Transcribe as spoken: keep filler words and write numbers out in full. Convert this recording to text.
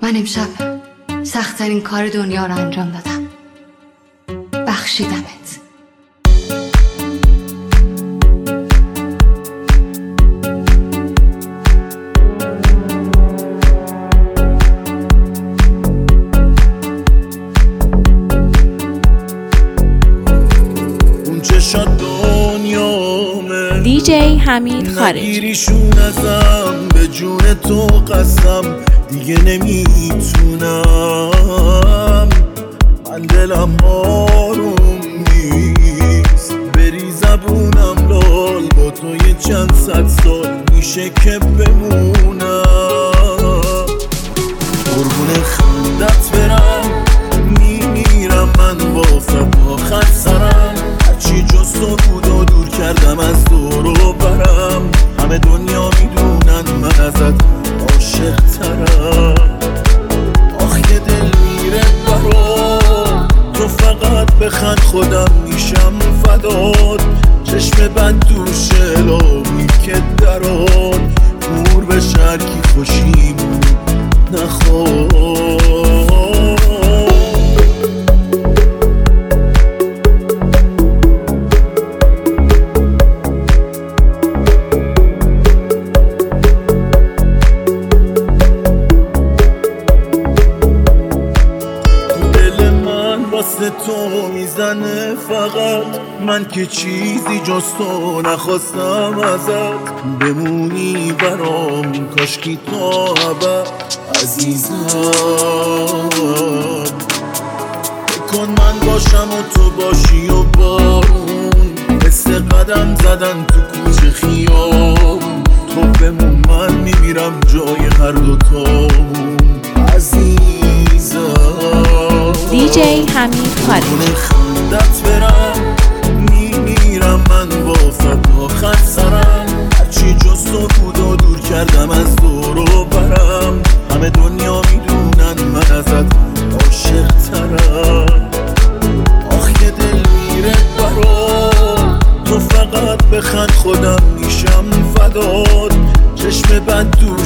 من امشب سخت‌ترین کار دنیا رو انجام دادم. بخشیدمت. اون چشات دنیامه دی جی حمید خارجی. نگیریشون ازم، به جون تو قسم دیگه نمیتونم. من دلم آروم نیست، بری زبونم لال، با تو یه چند صد سال میشه که بمونم. قربون خندت برم، میمیرم من واسه آخر سرم. هرچی جز تو بود و دور کردم از دور و برم. همه دنیا میدونن من ازت عاشق ترم. آخ که دل میره برات، تو فقط بخند خودم میشم فدات. چشم بد دوشه لامی که درات، مور به شرکی خوشیمون نخواد. واسه تو میزنه فقط، من که چیزی جز تو نخواستم ازت. بمونی برام کاشکی تا ابد عزیزم. بکن من باشم و تو باشی و بارون، حس قدم زدن تو کوچه خیابون. تو بمون من میمیرم جای هر دوتامون عزیزم. دی جی حمید خارجی. خندت برم، میمیرم من واسه آخر سرم. هرچی جز تو بود و دور کردم از دور و برم. همه دنیا میدونن من ازت عاشق ترم. آخ که دل میره برات، تو فقط بخند خودم میشم فدات. چشم بد دور